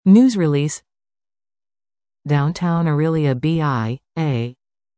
News release. Downtown Orillia BIA.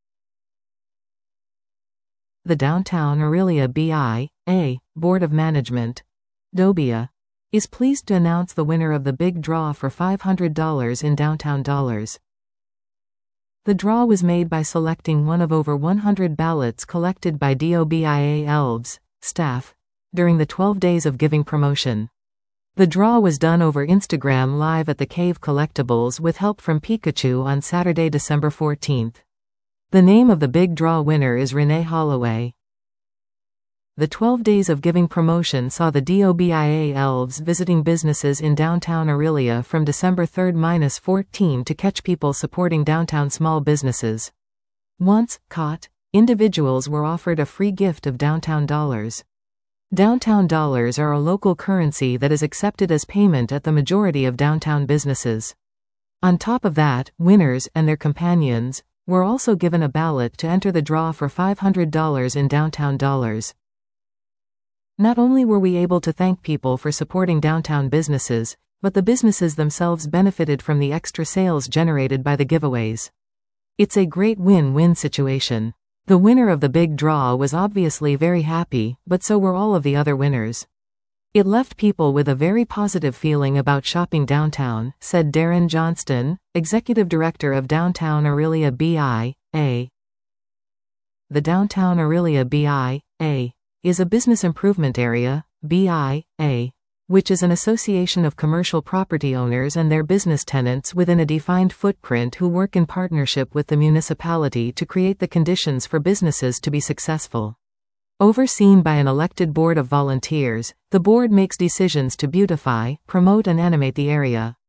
The Downtown Orillia BIA Board of Management, Dobia, is pleased to announce the winner of the big draw for $500 in downtown dollars. The draw was made by selecting one of over 100 ballots collected by Dobia Elves staff during the 12 Days of Giving promotion. The draw was done over Instagram Live at the Cave Collectibles with help from Pikachu on Saturday, December 14th. The name of the big draw winner is Renee Holloway. The 12 Days of Giving promotion saw the Dobia Elves visiting businesses in downtown Orillia from December 3-14 to catch people supporting downtown small businesses. Once caught, individuals were offered a free gift of downtown dollars. Downtown dollars are a local currency that is accepted as payment at the majority of downtown businesses. On top of that, winners and their companions were also given a ballot to enter the draw for $500 in downtown dollars. Not only were we able to thank people for supporting downtown businesses, but the businesses themselves benefited from the extra sales generated by the giveaways. It's a great win-win situation. The winner of the big draw was obviously very happy, but so were all of the other winners. It left people with a very positive feeling about shopping downtown, said Darren Johnston, Executive Director of Downtown Orillia BIA. The Downtown Orillia BIA is a business improvement area, BIA, which is an association of commercial property owners and their business tenants within a defined footprint who work in partnership with the municipality to create the conditions for businesses to be successful. Overseen by an elected board of volunteers, the board makes decisions to beautify, promote and animate the area.